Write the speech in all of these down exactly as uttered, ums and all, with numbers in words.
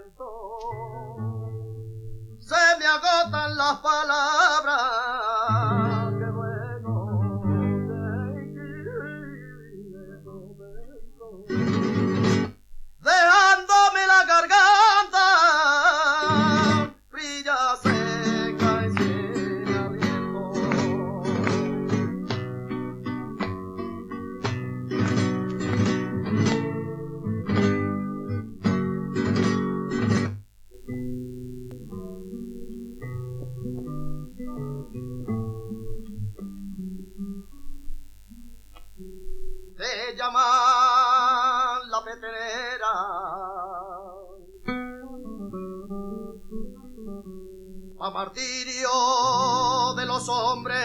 viento. Se me agotan las palabras que luego dejándome la garganta fría, seca y sin aliento. Se llama la petenera a martirio de los hombres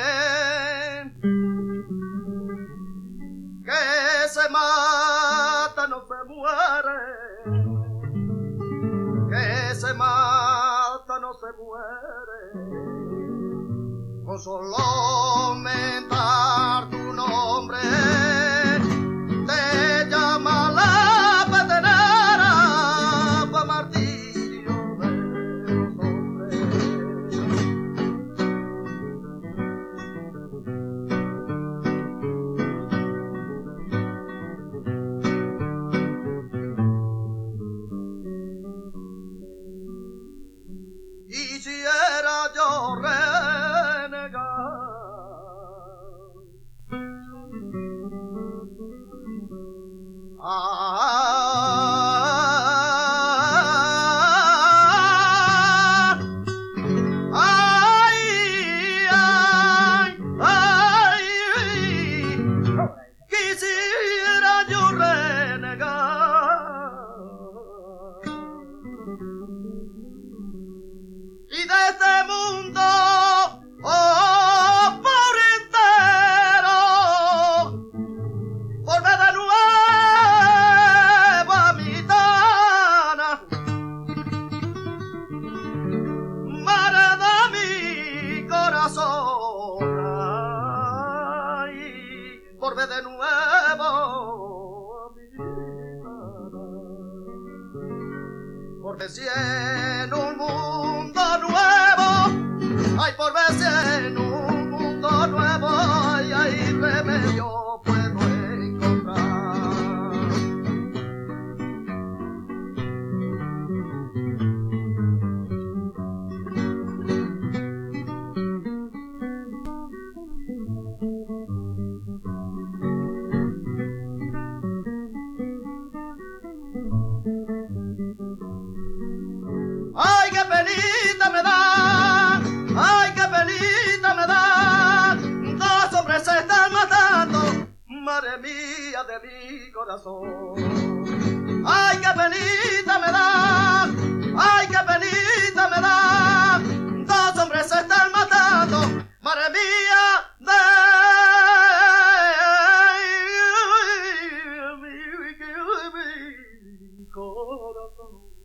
que se mata, no se muere, que se mata, no se muere, con solo mentar tu nombre. Te llama la petenera pa' martirio de los hombres. Quisiera yo renegar, ah, ay, ay, ay, quisiera yo renegar y de este mundo, oh, pobre entero, volver de nuevo a mi tana, madre de mi corazón, ay, volver de nuevo a mi tana, porque si en un mundo nuevo, ay, por ver si en un mundo nuevo, ay, hay remedio puedo encontrar. Ay, qué penita me da, ay, qué penita me da, dos hombres se están matando, madre mía de mi corazón. Ay, qué penita me da, ay, qué penita me da, dos hombres se están matando, madre mía de mi corazón.